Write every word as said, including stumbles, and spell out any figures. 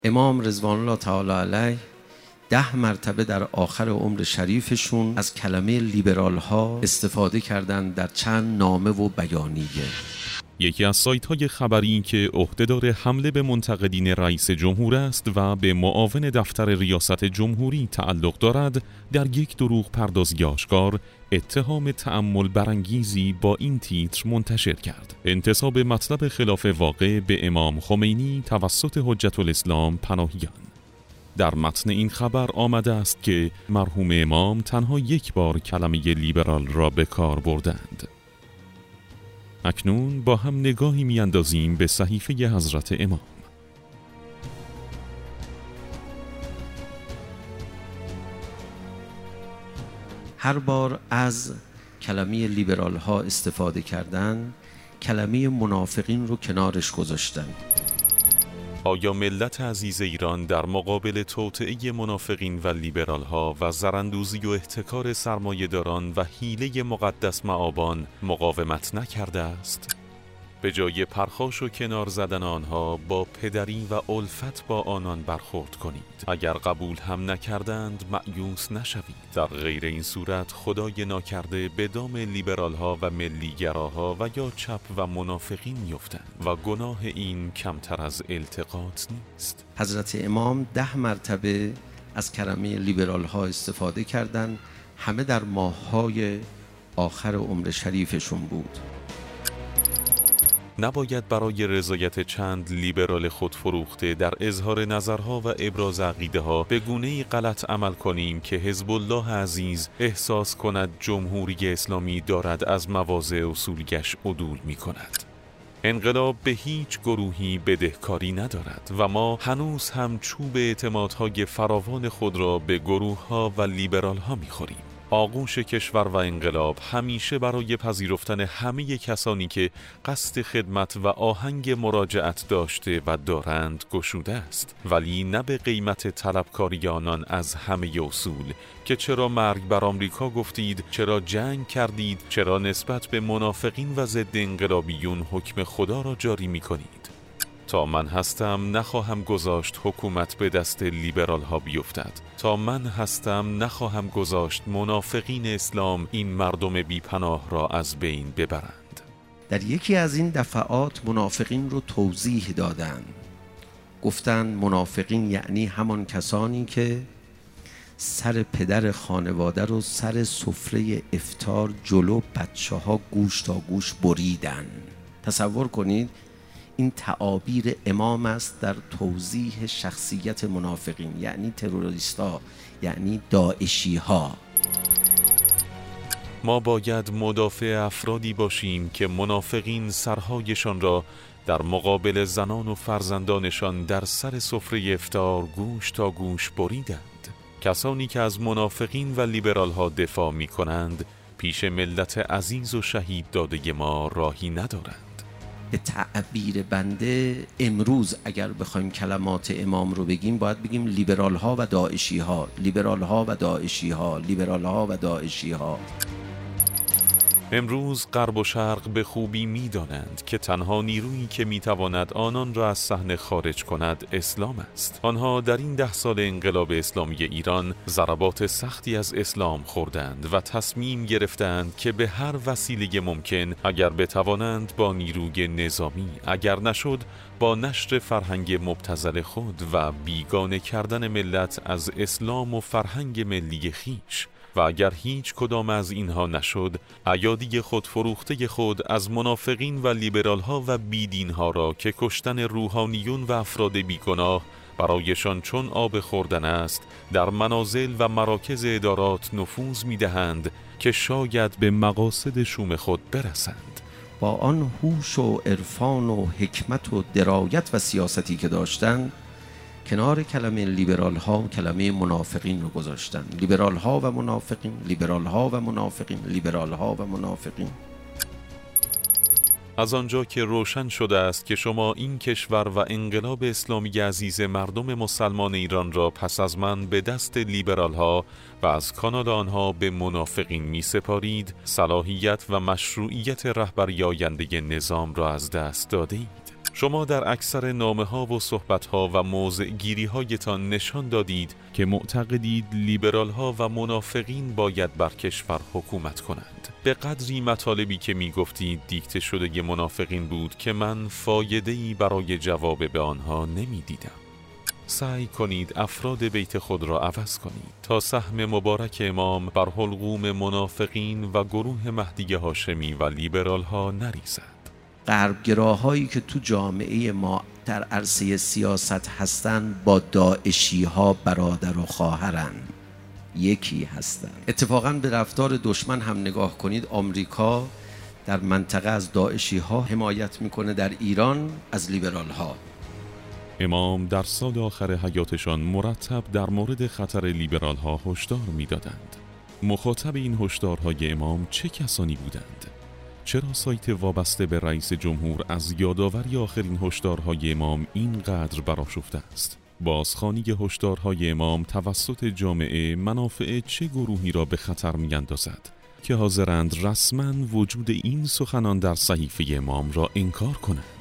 امام رضوان الله تعالی علیه ده مرتبه در آخر عمر شریفشون از کلمه لیبرال ها استفاده کردن در چند نامه و بیانیه. یکی از سایت های خبری که عهدهدار حمله به منتقدین رئیس جمهور است و به معاون دفتر ریاست جمهوری تعلق دارد، در یک دروغ پردازی آشکار اتهام تأمل برانگیزی با این تیتر منتشر کرد: انتساب مطلب خلاف واقع به امام خمینی توسط حجت الاسلام پناهیان. در متن این خبر آمده است که مرحوم امام تنها یک بار کلمه لیبرال را به کار بردند. اکنون با هم نگاهی میاندازیم به صحیفه حضرت امام. هر بار از کلمه لیبرال ها استفاده کردن، کلمه منافقین رو کنارش گذاشتن. آیا ملت عزیز ایران در مقابل توطئه منافقین و لیبرال ها و زراندوزی و احتکار سرمایه‌داران و حیله مقدس مآبان مقاومت نکرده است؟ به جای پرخاش و کنار زدن آنها، با پدری و الفت با آنان برخورد کنید. اگر قبول هم نکردند مأیوس نشوید. در غیر این صورت خدای ناکرده به دام لیبرال ها و ملیگراها و یا چپ و منافقین میافتند و گناه این کمتر از التقاط نیست. حضرت امام ده مرتبه از کلمه لیبرال ها استفاده کردند، همه در ماه‌های آخر عمر شریفشون بود. نباید برای رضایت چند لیبرال خودفروخته در اظهار نظرها و ابراز عقیده ها به گونه‌ای غلط عمل کنیم که حزب الله عزیز احساس کند جمهوری اسلامی دارد از مواضع اصولیش عدول می کند. انقلاب به هیچ گروهی بدهکاری ندارد و ما هنوز هم چوب اعتمادهای فراوان خود را به گروه ها و لیبرال ها می خوریم. آغوش کشور و انقلاب همیشه برای پذیرفتن همه کسانی که قصد خدمت و آهنگ مراجعت داشته و دارند گشوده است، ولی نه به قیمت طلبکاری آنان از همه اصول که چرا مرگ بر آمریکا گفتید، چرا جنگ کردید، چرا نسبت به منافقین و ضد انقلابیون حکم خدا را جاری می کنید. تا من هستم نخواهم گذاشت حکومت به دست لیبرال ها بیفتد. تا من هستم نخواهم گذاشت منافقین اسلام این مردم بیپناه را از بین ببرند. در یکی از این دفعات منافقین رو توضیح دادن. گفتن منافقین یعنی همان کسانی که سر پدر خانواده رو سر سفره افطار جلو بچه ها گوش تا گوش بریدن. تصور کنید این تعابیر امام است در توضیح شخصیت منافقین، یعنی تروریستا، یعنی داعشی ها. ما باید مدافع افرادی باشیم که منافقین سرهایشان را در مقابل زنان و فرزندانشان در سر سفره افطار گوش تا گوش بریدند. کسانی که از منافقین و لیبرال ها دفاع می کنند پیش ملت عزیز و شهید داده ما راهی ندارند. به تعبیر بنده امروز اگر بخوایم کلمات امام رو بگیم، باید بگیم لیبرال ها و داعشی ها، لیبرال ها و داعشی ها، لیبرال ها و داعشی ها. امروز غرب و شرق به خوبی می دانند که تنها نیرویی که می تواند آنان را از صحنه خارج کند اسلام است. آنها در این ده سال انقلاب اسلامی ایران ضربات سختی از اسلام خوردند و تصمیم گرفتند که به هر وسیله ممکن، اگر بتوانند با نیروی نظامی، اگر نشد با نشر فرهنگ مبتذل خود و بیگانه کردن ملت از اسلام و فرهنگ ملی خیش، و اگر هیچ کدام از اینها نشد، ایادی خود فروخته خود از منافقین و لیبرال ها و بیدین ها را که کشتن روحانیون و افراد بیگناه برایشان چون آب خوردن است، در منازل و مراکز ادارات نفوذ می دهند که شاید به مقاصد شوم خود برسند. با آن هوش و عرفان و حکمت و درایت و سیاستی که داشتند، کنار کلمه لیبرال ها کلمه منافقین رو گذاشتن. لیبرال ها و منافقین، لیبرال ها و منافقین، لیبرال ها و منافقین. از آنجا که روشن شده است که شما این کشور و انقلاب اسلامی عزیز مردم مسلمان ایران را پس از من به دست لیبرال ها و از کانال آنها به منافقین می سپارید، صلاحیت و مشروعیت رهبری آینده نظام را از دست داده اید. شما در اکثر نامه‌ها و صحبت‌ها و موضع‌گیری‌هایتان نشان دادید که معتقدید لیبرال‌ها و منافقین باید بر کشور حکومت کنند. به قدری مطالبی که می‌گفتید دیکته شده منافقین بود که من فایده‌ای برای جواب به آنها نمی‌دیدم. سعی کنید افراد بیت خود را عوض کنید تا سهم مبارک امام بر حلقوم منافقین و گروه مهدی هاشمی و لیبرال ها نریزد. غربگراهایی که تو جامعه ما در عرصه سیاست هستن با داعشی ها برادر و خواهرن، یکی هستن. اتفاقا به رفتار دشمن هم نگاه کنید. آمریکا در منطقه از داعشی ها حمایت میکنه، در ایران از لیبرال ها. امام در سال آخر حیاتشان مرتب در مورد خطر لیبرال ها هشدار میدادند. مخاطب این هشدارهای امام چه کسانی بودند؟ چرا سایت وابسته به رئیس جمهور از یادآوری آخرین هشدارهای امام اینقدر برآشفته است؟ بازخوانی هشدارهای امام توسط جامعه منافع چه گروهی را به خطر می‌اندازد که حاضرند رسما وجود این سخنان در صحیفه امام را انکار کنند؟